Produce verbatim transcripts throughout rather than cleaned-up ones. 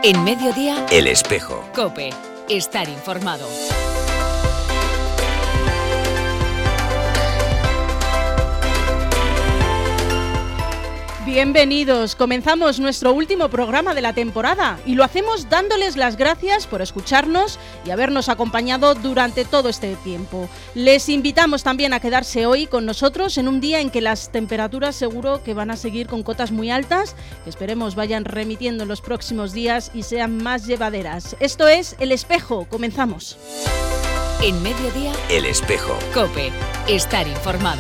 En Mediodía, El Espejo. COPE. Estar informado. Bienvenidos, comenzamos nuestro último programa de la temporada y lo hacemos dándoles las gracias por escucharnos y habernos acompañado durante todo este tiempo. Les invitamos también a quedarse hoy con nosotros en un día en que las temperaturas seguro que van a seguir con cotas muy altas, que esperemos vayan remitiendo en los próximos días y sean más llevaderas. Esto es El Espejo, comenzamos. En Mediodía, El Espejo. COPE. Estar informado.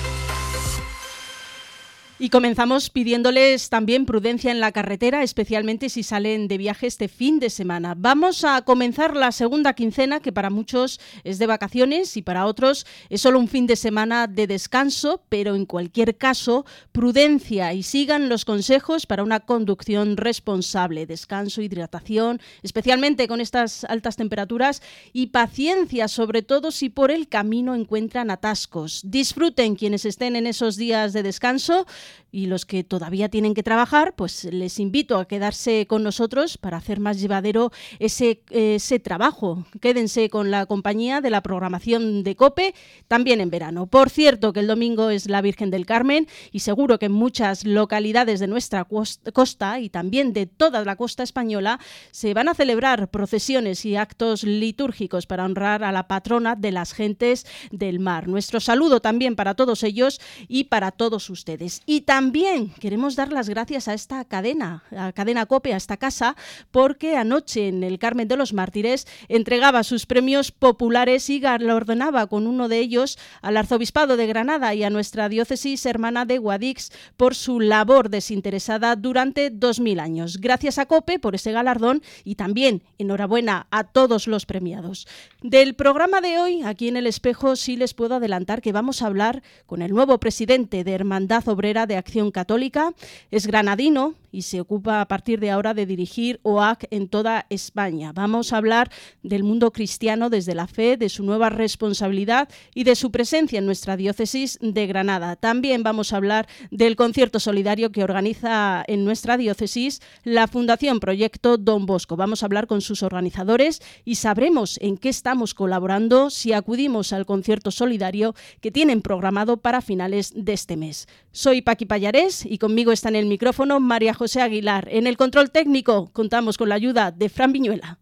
Y comenzamos pidiéndoles también prudencia en la carretera, especialmente si salen de viaje este fin de semana. Vamos a comenzar la segunda quincena, que para muchos es de vacaciones y para otros es solo un fin de semana de descanso, pero en cualquier caso, prudencia y sigan los consejos para una conducción responsable. Descanso, hidratación, especialmente con estas altas temperaturas, y paciencia, sobre todo si por el camino encuentran atascos. Disfruten quienes estén en esos días de descanso. Y los que todavía tienen que trabajar, pues les invito a quedarse con nosotros para hacer más llevadero ese, ese trabajo. Quédense con la compañía de la programación de COPE, también en verano. Por cierto, que el domingo es la Virgen del Carmen y seguro que en muchas localidades de nuestra costa y también de toda la costa española se van a celebrar procesiones y actos litúrgicos para honrar a la patrona de las gentes del mar. Nuestro saludo también para todos ellos y para todos ustedes. Y también queremos dar las gracias a esta cadena, a Cadena COPE, a esta casa, porque anoche en el Carmen de los Mártires entregaba sus premios populares y galardonaba con uno de ellos al Arzobispado de Granada y a nuestra diócesis hermana de Guadix por su labor desinteresada durante dos mil años. Gracias a COPE por ese galardón y también enhorabuena a todos los premiados. Del programa de hoy, aquí en El Espejo, sí les puedo adelantar que vamos a hablar con el nuevo presidente de Hermandad Obrera de Acción Católica. Es granadino y se ocupa a partir de ahora de dirigir O A C en toda España. Vamos a hablar del mundo cristiano desde la fe, de su nueva responsabilidad y de su presencia en nuestra diócesis de Granada. También vamos a hablar del concierto solidario que organiza en nuestra diócesis la Fundación Proyecto Don Bosco. Vamos a hablar con sus organizadores y sabremos en qué estamos colaborando si acudimos al concierto solidario que tienen programado para finales de este mes. Soy Paqui Pallarés y conmigo está en el micrófono María José Aguilar. En el control técnico contamos con la ayuda de Fran Viñuela.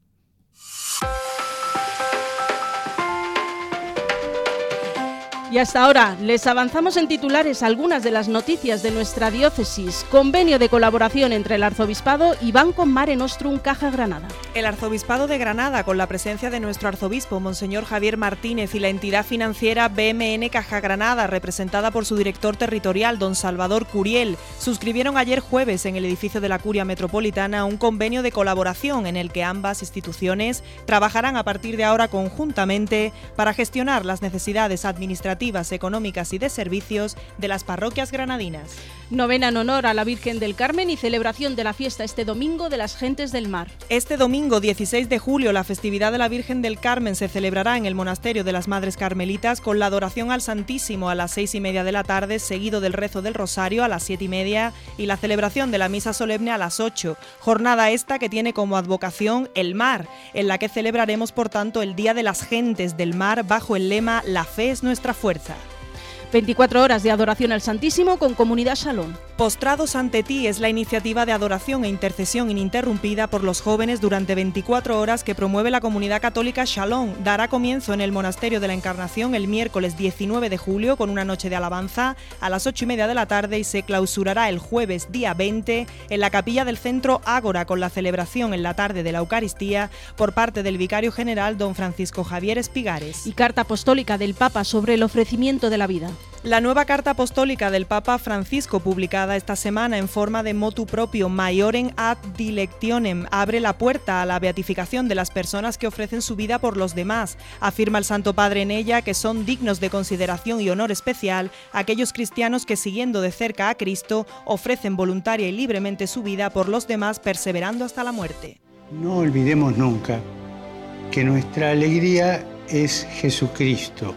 Y hasta ahora les avanzamos en titulares algunas de las noticias de nuestra diócesis. Convenio de colaboración entre el Arzobispado y Banco Mare Nostrum Caja Granada. El Arzobispado de Granada, con la presencia de nuestro arzobispo, Monseñor Javier Martínez, y la entidad financiera B M N Caja Granada, representada por su director territorial, don Salvador Curiel, suscribieron ayer jueves en el edificio de la Curia Metropolitana un convenio de colaboración en el que ambas instituciones trabajarán a partir de ahora conjuntamente para gestionar las necesidades administrativas, económicas y de servicios de las parroquias granadinas. Novena en honor a la Virgen del Carmen y celebración de la fiesta este domingo de las Gentes del Mar. Este domingo dieciséis de julio la festividad de la Virgen del Carmen se celebrará en el Monasterio de las Madres Carmelitas con la adoración al Santísimo a las seis y media de la tarde, seguido del rezo del Rosario a las siete y media y la celebración de la Misa Solemne a las ocho. Jornada esta que tiene como advocación el mar, en la que celebraremos por tanto el Día de las Gentes del Mar bajo el lema La fe es nuestra fuerza. veinticuatro horas de adoración al Santísimo con Comunidad Shalom. Postrados ante ti es la iniciativa de adoración e intercesión ininterrumpida por los jóvenes durante veinticuatro horas que promueve la Comunidad Católica Shalom. Dará comienzo en el Monasterio de la Encarnación el miércoles diecinueve de julio con una noche de alabanza a las ocho y media de la tarde y se clausurará el jueves día veinte en la capilla del Centro Ágora con la celebración en la tarde de la Eucaristía por parte del Vicario General don Francisco Javier Espigares. Y carta apostólica del Papa sobre el ofrecimiento de la vida. La nueva carta apostólica del Papa Francisco, publicada esta semana en forma de motu propio Maiorem ad dilectionem, abre la puerta a la beatificación de las personas que ofrecen su vida por los demás. Afirma el Santo Padre en ella que son dignos de consideración y honor especial aquellos cristianos que, siguiendo de cerca a Cristo, ofrecen voluntaria y libremente su vida por los demás, perseverando hasta la muerte. No olvidemos nunca que nuestra alegría es Jesucristo,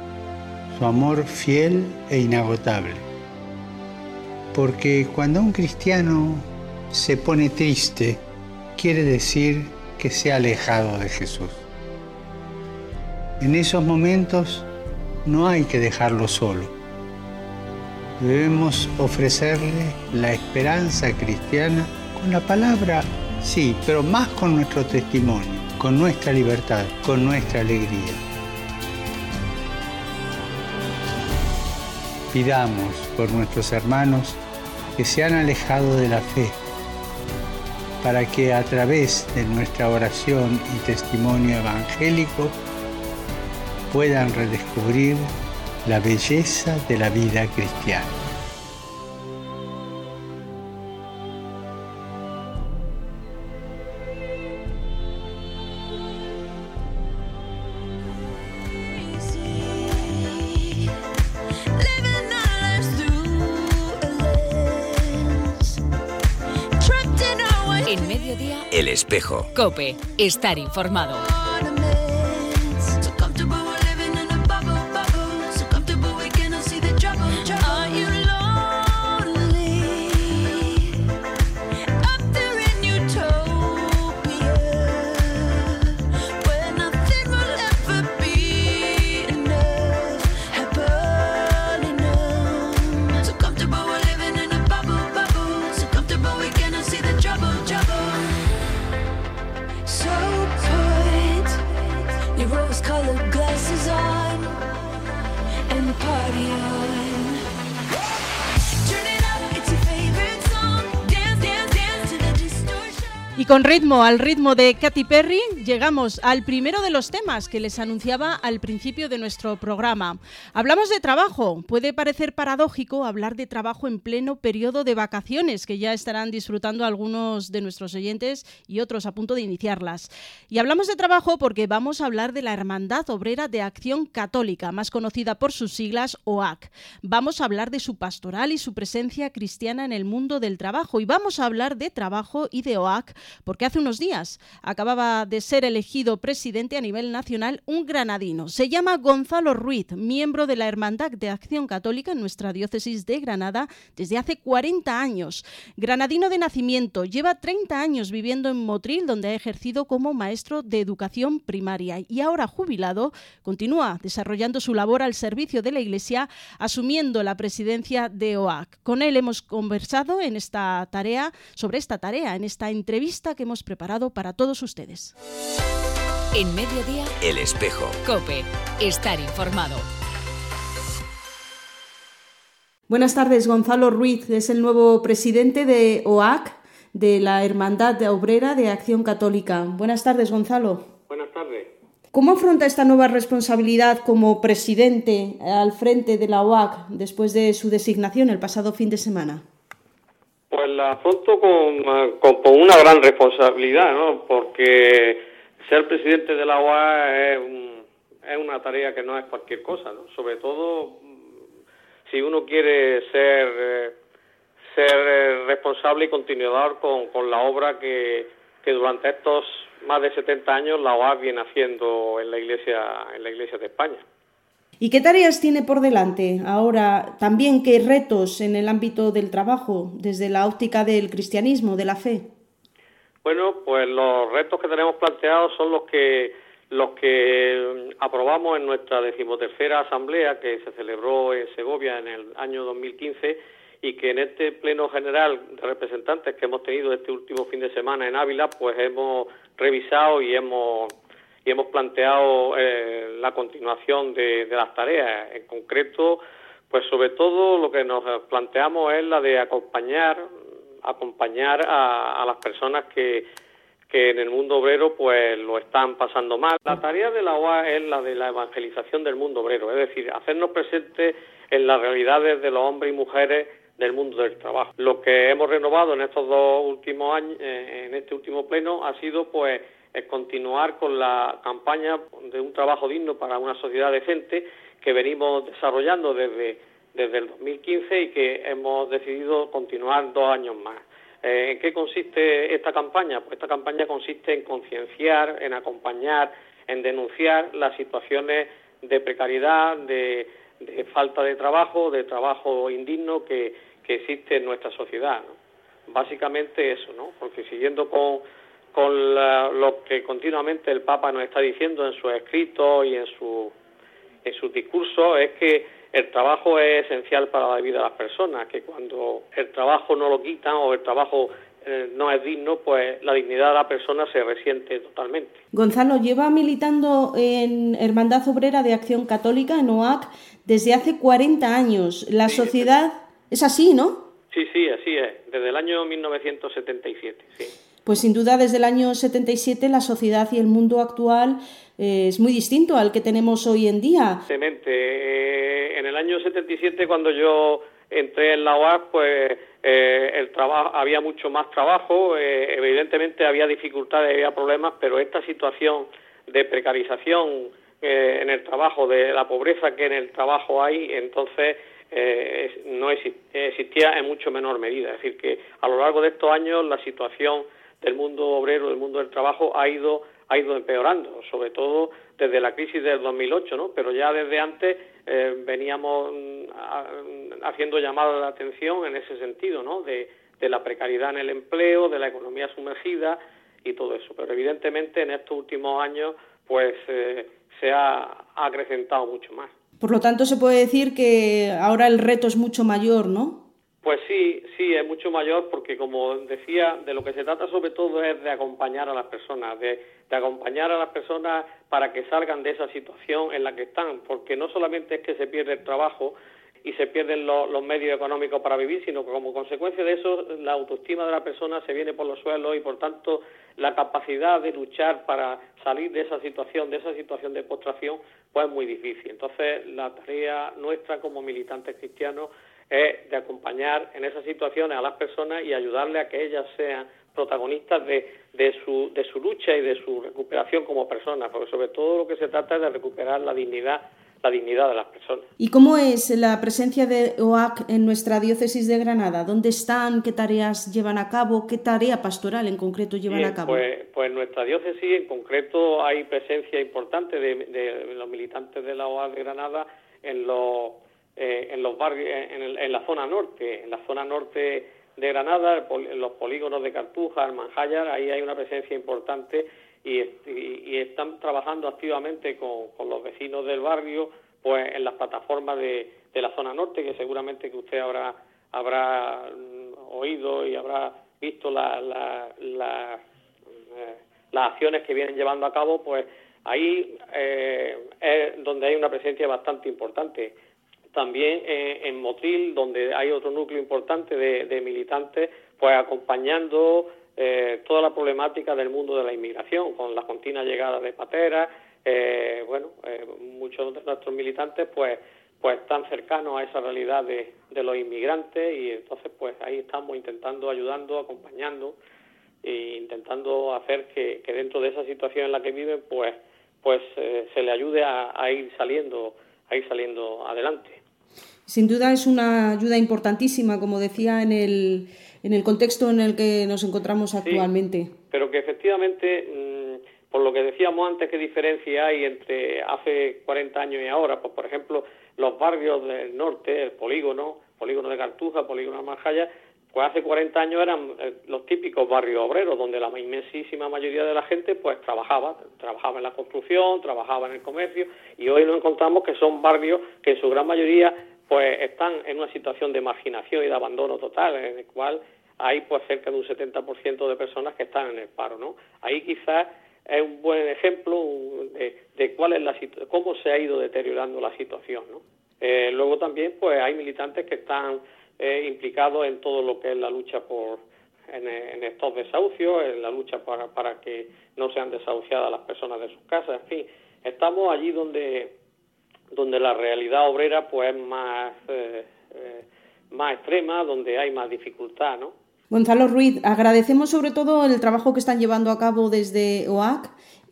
su amor fiel e inagotable. Porque cuando un cristiano se pone triste, quiere decir que se ha alejado de Jesús. En esos momentos no hay que dejarlo solo. Debemos ofrecerle la esperanza cristiana con la palabra, sí, pero más con nuestro testimonio, con nuestra libertad, con nuestra alegría. Pidamos por nuestros hermanos que se han alejado de la fe, para que a través de nuestra oración y testimonio evangélico puedan redescubrir la belleza de la vida cristiana. En Mediodía, El Espejo. COPE. Estar informado. Y con ritmo, al ritmo de Katy Perry, llegamos al primero de los temas que les anunciaba al principio de nuestro programa. Hablamos de trabajo. Puede parecer paradójico hablar de trabajo en pleno periodo de vacaciones, que ya estarán disfrutando algunos de nuestros oyentes y otros a punto de iniciarlas. Y hablamos de trabajo porque vamos a hablar de la Hermandad Obrera de Acción Católica, más conocida por sus siglas O A C. Vamos a hablar de su pastoral y su presencia cristiana en el mundo del trabajo. Y vamos a hablar de trabajo y de O A C porque hace unos días acababa de ser elegido presidente a nivel nacional un granadino. Se llama Gonzalo Ruiz, miembro de la Hermandad de Acción Católica en nuestra diócesis de Granada desde hace cuarenta años. Granadino de nacimiento, lleva treinta años viviendo en Motril, donde ha ejercido como maestro de educación primaria y ahora jubilado, continúa desarrollando su labor al servicio de la Iglesia, asumiendo la presidencia de O A C. Con él hemos conversado en esta tarea, sobre esta tarea, en esta entrevista que hemos preparado para todos ustedes. En Mediodía, El Espejo. COPE. Estar informado. Buenas tardes, Gonzalo Ruiz es el nuevo presidente de O A C, de la Hermandad Obrera de Acción Católica. Buenas tardes, Gonzalo. Buenas tardes. ¿Cómo afronta esta nueva responsabilidad como presidente al frente de la O A C después de su designación el pasado fin de semana? Pues la afronto con, con, con una gran responsabilidad, ¿no? Porque ser presidente de la O A C es, un, es una tarea que no es cualquier cosa, ¿no? Sobre todo si uno quiere ser ser responsable y continuador con, con la obra que, que durante estos más de setenta años la O A C viene haciendo en la Iglesia en la Iglesia de España. ¿Y qué tareas tiene por delante ahora? También, ¿qué retos en el ámbito del trabajo, desde la óptica del cristianismo, de la fe? Bueno, pues los retos que tenemos planteados son los que los que aprobamos en nuestra decimotercera asamblea que se celebró en Segovia en el año dos mil quince y que en este pleno general de representantes que hemos tenido este último fin de semana en Ávila, pues hemos revisado y hemos y hemos planteado eh, la continuación de, de las tareas. En concreto, pues sobre todo lo que nos planteamos es la de acompañar acompañar a, a las personas que, que en el mundo obrero pues lo están pasando mal. La tarea de la O A C es la de la evangelización del mundo obrero, es decir, hacernos presentes en las realidades de los hombres y mujeres del mundo del trabajo. Lo que hemos renovado en estos dos últimos años, eh, en este último pleno, ha sido pues es continuar con la campaña de un trabajo digno para una sociedad decente que venimos desarrollando desde, desde el dos mil quince y que hemos decidido continuar dos años más. Eh, ¿En qué consiste esta campaña? Pues esta campaña consiste en concienciar, en acompañar, en denunciar las situaciones de precariedad, de, de falta de trabajo, de trabajo indigno que, que existe en nuestra sociedad, ¿no? Básicamente eso, ¿no? Porque siguiendo con con la, lo que continuamente el Papa nos está diciendo en sus escritos y en su en sus discursos, es que el trabajo es esencial para la vida de las personas, que cuando el trabajo no lo quitan o el trabajo eh, no es digno, pues la dignidad de la persona se resiente totalmente. Gonzalo, lleva militando en Hermandad Obrera de Acción Católica, en O A C, desde hace cuarenta años. La sí, sociedad es así, ¿no? Sí, sí, así es, desde el año mil novecientos setenta y siete, sí. Pues sin duda desde el año setenta y siete la sociedad y el mundo actual eh, es muy distinto al que tenemos hoy en día. Exactamente. Eh, en el año setenta y siete, cuando yo entré en la O A C, pues eh, el trabajo, había mucho más trabajo, eh, evidentemente había dificultades, había problemas, pero esta situación de precarización eh, en el trabajo, de la pobreza que en el trabajo hay, entonces eh, no existía en mucho menor medida. Es decir, que a lo largo de estos años la situación del mundo obrero, del mundo del trabajo, ha ido ha ido empeorando, sobre todo desde la crisis del dos mil ocho, ¿no? Pero ya desde antes eh, veníamos a, haciendo llamadas de atención en ese sentido, ¿no? De, de la precariedad en el empleo, de la economía sumergida y todo eso. Pero evidentemente en estos últimos años pues eh, se ha, ha acrecentado mucho más. Por lo tanto, se puede decir que ahora el reto es mucho mayor, ¿no? Pues sí, sí, es mucho mayor porque, como decía, de lo que se trata sobre todo es de acompañar a las personas, de, de acompañar a las personas para que salgan de esa situación en la que están, porque no solamente es que se pierde el trabajo y se pierden los, los medios económicos para vivir, sino que como consecuencia de eso la autoestima de la persona se viene por los suelos y, por tanto, la capacidad de luchar para salir de esa situación, de esa situación de postración, pues es muy difícil. Entonces, la tarea nuestra como militantes cristianos es de acompañar en esas situaciones a las personas y ayudarles a que ellas sean protagonistas de, de, su, de su lucha y de su recuperación como personas, porque sobre todo lo que se trata es de recuperar la dignidad, la dignidad de las personas. ¿Y cómo es la presencia de O A C en nuestra diócesis de Granada? ¿Dónde están? ¿Qué tareas llevan a cabo? ¿Qué tarea pastoral en concreto llevan Bien, a cabo? Pues, pues en nuestra diócesis en concreto hay presencia importante de, de los militantes de la O A C de Granada en los Eh, en los barrios, en, el, en la zona norte, en la zona norte de Granada, en los polígonos de Cartuja, Almanjayar, ahí hay una presencia importante y, y, y están trabajando activamente con, con los vecinos del barrio, pues en las plataformas de, de la zona norte, que seguramente que usted habrá habrá oído y habrá visto la, la, la, eh, las acciones que vienen llevando a cabo, pues ahí eh, es donde hay una presencia bastante importante. También eh, en Motril, donde hay otro núcleo importante de, de militantes, pues acompañando eh, toda la problemática del mundo de la inmigración, con la continua llegada de pateras. Eh, bueno, eh, muchos de nuestros militantes pues pues están cercanos a esa realidad de, de los inmigrantes y entonces pues ahí estamos intentando, ayudando, acompañando e intentando hacer que, que dentro de esa situación en la que viven pues pues eh, se le ayude a, a ir saliendo a ir saliendo adelante. Sin duda es una ayuda importantísima, como decía, en el, en el contexto en el que nos encontramos actualmente. Sí, pero que efectivamente, mmm, por lo que decíamos antes, ¿qué diferencia hay entre hace cuarenta años y ahora? Pues, por ejemplo, los barrios del norte, el polígono, polígono de Cartuja, polígono de Almanjayar, pues hace cuarenta años eran eh, los típicos barrios obreros, donde la inmensísima mayoría de la gente pues trabajaba, trabajaba en la construcción, trabajaba en el comercio, y hoy nos encontramos que son barrios que en su gran mayoría pues están en una situación de marginación y de abandono total, en el cual hay pues cerca de un setenta por ciento de personas que están en el paro, ¿no? Ahí quizás es un buen ejemplo de, de cuál es la situ- cómo se ha ido deteriorando la situación, ¿no? Eh, luego también pues hay militantes que están eh, implicados en todo lo que es la lucha por en, en estos desahucios, en la lucha para, para que no sean desahuciadas las personas de sus casas, en fin, estamos allí donde donde la realidad obrera pues es más eh, eh, más extrema, donde hay más dificultad, ¿no? Gonzalo Ruiz, agradecemos sobre todo el trabajo que están llevando a cabo desde O A C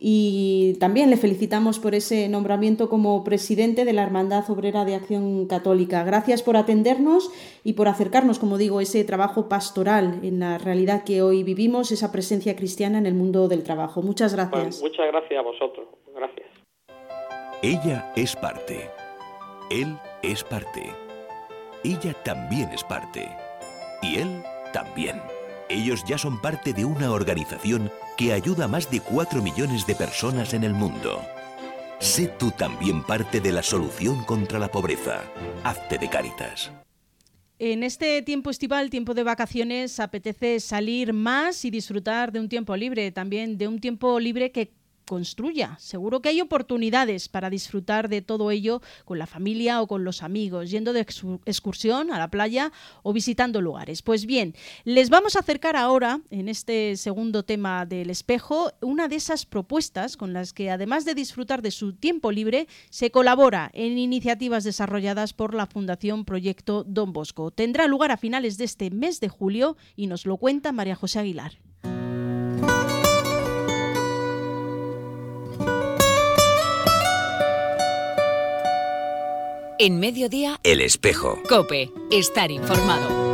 y también le felicitamos por ese nombramiento como presidente de la Hermandad Obrera de Acción Católica. Gracias por atendernos y por acercarnos, como digo, ese trabajo pastoral en la realidad que hoy vivimos, esa presencia cristiana en el mundo del trabajo. Muchas gracias. Bueno, muchas gracias a vosotros. Gracias. Ella es parte. Él es parte. Ella también es parte. Y él también. Ellos ya son parte de una organización que ayuda a más de cuatro millones de personas en el mundo. Sé tú también parte de la solución contra la pobreza. Hazte de Cáritas. En este tiempo estival, tiempo de vacaciones, apetece salir más y disfrutar de un tiempo libre, también de un tiempo libre que construya. Seguro que hay oportunidades para disfrutar de todo ello con la familia o con los amigos, yendo de excursión a la playa o visitando lugares. Pues bien, les vamos a acercar ahora, en este segundo tema del espejo, una de esas propuestas con las que, además de disfrutar de su tiempo libre, se colabora en iniciativas desarrolladas por la Fundación Proyecto Don Bosco. Tendrá lugar a finales de este mes de julio y nos lo cuenta María José Aguilar. En Mediodía, El Espejo. COPE, estar informado.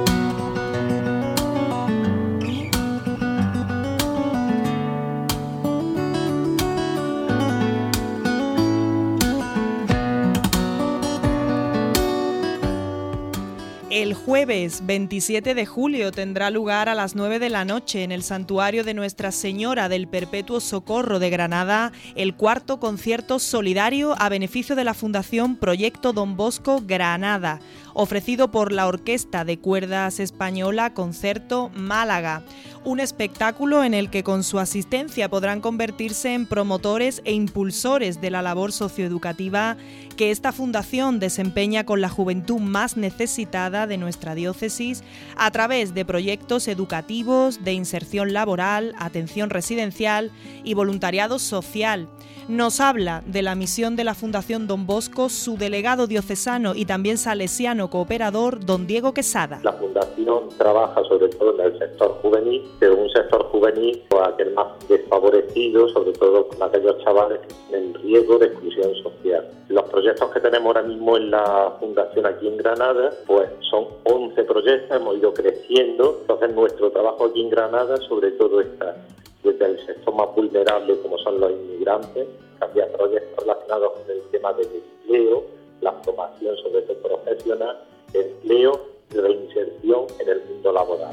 El jueves veintisiete de julio tendrá lugar a las nueve de la noche en el Santuario de Nuestra Señora del Perpetuo Socorro de Granada el cuarto concierto solidario a beneficio de la Fundación Proyecto Don Bosco Granada, ofrecido por la Orquesta de Cuerdas Española Concerto Málaga. Un espectáculo en el que con su asistencia podrán convertirse en promotores e impulsores de la labor socioeducativa que esta fundación desempeña con la juventud más necesitada de nuestra diócesis a través de proyectos educativos, de inserción laboral, atención residencial y voluntariado social. Nos habla de la misión de la Fundación Don Bosco su delegado diocesano y también salesiano cooperador, don Diego Quesada. La Fundación trabaja sobre todo en el sector juvenil, pero un sector juvenil pues, aquel más desfavorecido, sobre todo con aquellos chavales que tienen riesgo de exclusión social. Los proyectos que tenemos ahora mismo en la Fundación aquí en Granada, pues son once proyectos, hemos ido creciendo. Entonces nuestro trabajo aquí en Granada sobre todo está desde el sector más vulnerable como son los inmigrantes, cambiar proyectos relacionados con el tema del empleo, la formación sobre todo profesional, empleo y reinserción en el mundo laboral.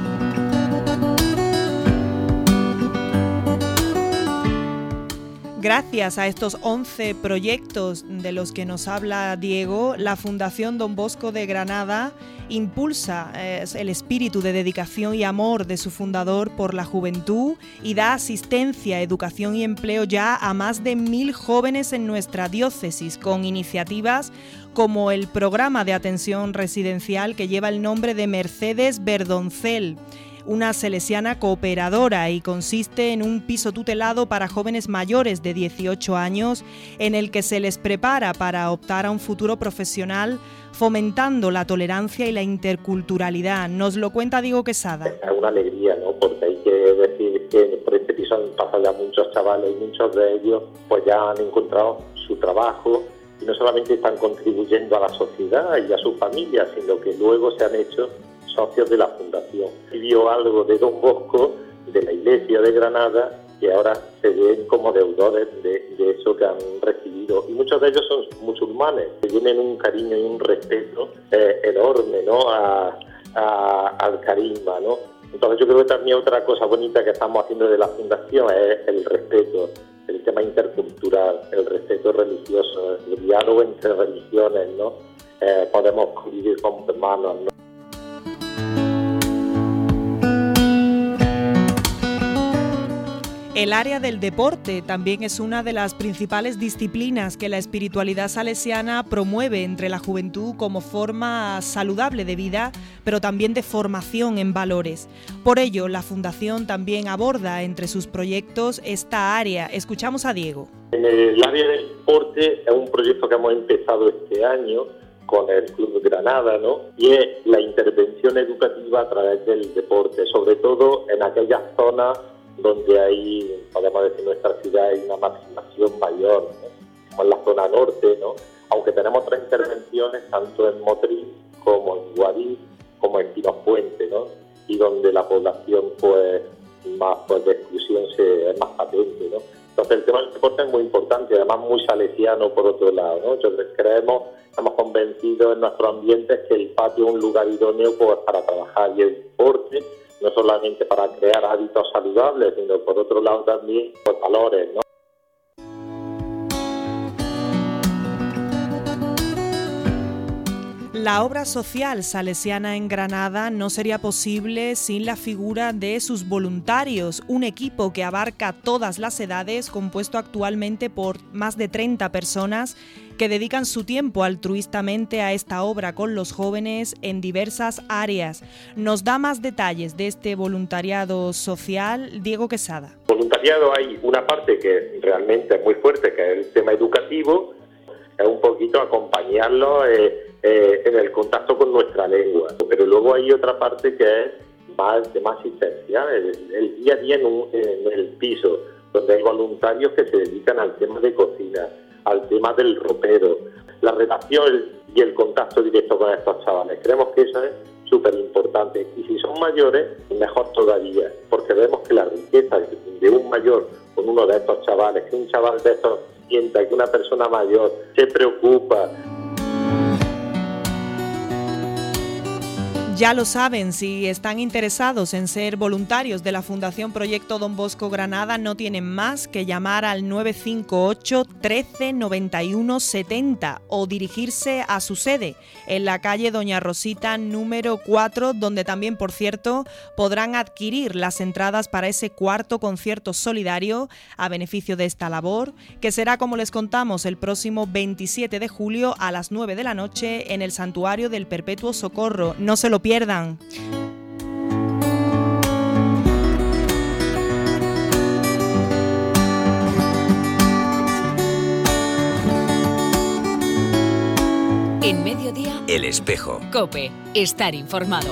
Gracias a estos once proyectos de los que nos habla Diego, la Fundación Don Bosco de Granada impulsa eh, el espíritu de dedicación y amor de su fundador por la juventud y da asistencia, educación y empleo ya a más de mil jóvenes en nuestra diócesis, con iniciativas como el programa de atención residencial que lleva el nombre de Mercedes Verdoncel, una salesiana cooperadora, y consiste en un piso tutelado para jóvenes mayores de dieciocho años en el que se les prepara para optar a un futuro profesional fomentando la tolerancia y la interculturalidad. Nos lo cuenta Diego Quesada. Es una alegría, ¿no? Porque hay que decir que por este piso han pasado ya muchos chavales y muchos de ellos pues ya han encontrado su trabajo y no solamente están contribuyendo a la sociedad y a su familia, sino que luego se han hecho socios de la Fundación. Vio algo de Don Bosco, de la Iglesia de Granada, que ahora se ven como deudores de, de eso que han recibido. Y muchos de ellos son musulmanes, que tienen un cariño y un respeto eh, enorme, ¿no? a, a, al carisma, ¿no? Entonces yo creo que también otra cosa bonita que estamos haciendo de la Fundación es el respeto, el tema intercultural, el respeto religioso, el diálogo entre religiones, ¿no? Eh, podemos convivir como hermanos, ¿no? El área del deporte también es una de las principales disciplinas que la espiritualidad salesiana promueve entre la juventud como forma saludable de vida, pero también de formación en valores. Por ello, la Fundación también aborda entre sus proyectos esta área. Escuchamos a Diego. En el área del deporte es un proyecto que hemos empezado este año con el Club de Granada, ¿no? Y es la intervención educativa a través del deporte, sobre todo en aquellas zonas donde hay, podemos decir, nuestra ciudad hay una marginación mayor, ¿no? Como en la zona norte, ¿no? Aunque tenemos otras intervenciones tanto en Motril como en Guadix, como en Pinos Puente, ¿no? Y donde la población pues más pues, de exclusión se, es más patente, ¿no? Entonces el tema del deporte es muy importante, además muy salesiano por otro lado, ¿no? Yo creemos, estamos convencidos en nuestro ambiente que el patio es un lugar idóneo pues, para trabajar, y el deporte no solamente para crear hábitos saludables, sino por otro lado también por valores, ¿no? La obra social salesiana en Granada no sería posible sin la figura de sus voluntarios, un equipo que abarca todas las edades, compuesto actualmente por más de treinta personas que dedican su tiempo altruistamente a esta obra con los jóvenes en diversas áreas. Nos da más detalles de este voluntariado social Diego Quesada. Voluntariado hay una parte que realmente es muy fuerte, que es el tema educativo, es un poquito acompañarlo eh, eh, en el contacto con nuestra lengua, pero luego hay otra parte que es más de más asistencia, el, el día a día en, un, en el piso, donde hay voluntarios que se dedican al tema de cocina, al tema del ropero, la relación y el contacto directo con estos chavales. Creemos que eso es súper importante, y si son mayores, mejor todavía, porque vemos que la riqueza de un mayor con uno de estos chavales, que un chaval de estos sienta que una persona mayor se preocupa. Ya lo saben, si están interesados en ser voluntarios de la Fundación Proyecto Don Bosco Granada, no tienen más que llamar al nueve cinco ocho, trece, noventa y uno, setenta o dirigirse a su sede en la calle Doña Rosita número cuatro, donde también, por cierto, podrán adquirir las entradas para ese cuarto concierto solidario a beneficio de esta labor, que será, como les contamos, el próximo veintisiete de julio a las nueve de la noche en el Santuario del Perpetuo Socorro. No se lo pierdan. pierdan. En Mediodía, El Espejo. COPE, estar informado.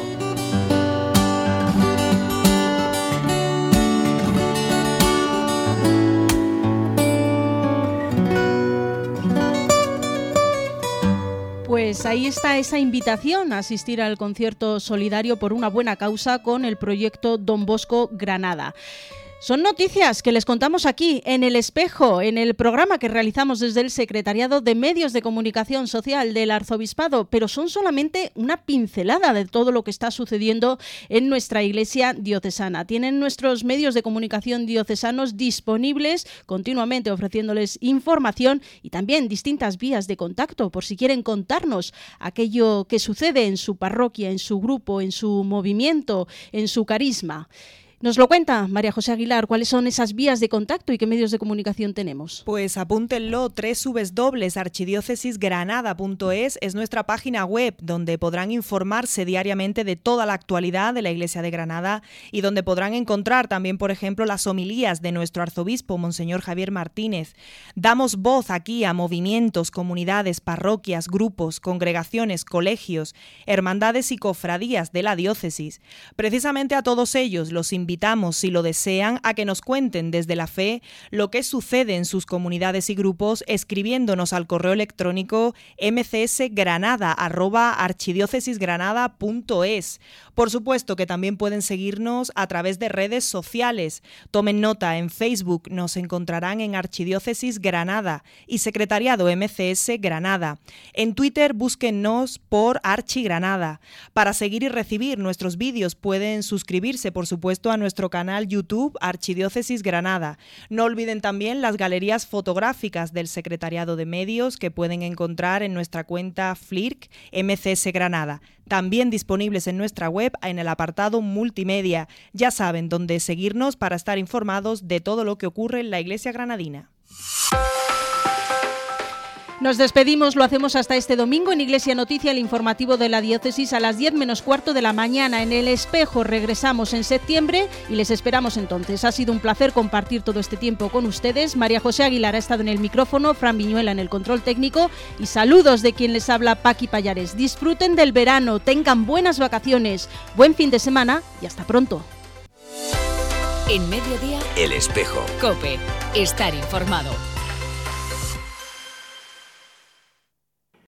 Pues ahí está esa invitación a asistir al concierto solidario por una buena causa con el proyecto Don Bosco Granada. Son noticias que les contamos aquí en El Espejo, en el programa que realizamos desde el Secretariado de Medios de Comunicación Social del Arzobispado, pero son solamente una pincelada de todo lo que está sucediendo en nuestra Iglesia diocesana. Tienen nuestros medios de comunicación diocesanos disponibles, continuamente ofreciéndoles información y también distintas vías de contacto por si quieren contarnos aquello que sucede en su parroquia, en su grupo, en su movimiento, en su carisma. Nos lo cuenta María José Aguilar, ¿cuáles son esas vías de contacto y qué medios de comunicación tenemos? Pues apúntenlo, doble u doble u doble u punto archidiócesis granada punto es es nuestra página web donde podrán informarse diariamente de toda la actualidad de la Iglesia de Granada y donde podrán encontrar también, por ejemplo, las homilías de nuestro arzobispo, Monseñor Javier Martínez. Damos voz aquí a movimientos, comunidades, parroquias, grupos, congregaciones, colegios, hermandades y cofradías de la diócesis. Precisamente a todos ellos los invitamos Invitamos, si lo desean, a que nos cuenten desde la fe lo que sucede en sus comunidades y grupos escribiéndonos al correo electrónico m c s granada arroba archidiócesis granada punto es. Por supuesto que también pueden seguirnos a través de redes sociales. Tomen nota, en Facebook nos encontrarán en Archidiócesis Granada y Secretariado M C S Granada. En Twitter búsquennos por Archi Granada. Para seguir y recibir nuestros vídeos pueden suscribirse, por supuesto, a nuestro canal YouTube Archidiócesis Granada. No olviden también las galerías fotográficas del Secretariado de Medios que pueden encontrar en nuestra cuenta Flirc M C S Granada. También disponibles en nuestra web en el apartado multimedia. Ya saben dónde seguirnos para estar informados de todo lo que ocurre en la Iglesia granadina. Nos despedimos, lo hacemos hasta este domingo en Iglesia Noticia, el informativo de la diócesis a las diez menos cuarto de la mañana. En El Espejo regresamos en septiembre y les esperamos entonces. Ha sido un placer compartir todo este tiempo con ustedes. María José Aguilar ha estado en el micrófono, Fran Viñuela en el control técnico y saludos de quien les habla, Paqui Pallares. Disfruten del verano, tengan buenas vacaciones, buen fin de semana y hasta pronto. En Mediodía, El Espejo. COPE, estar informado.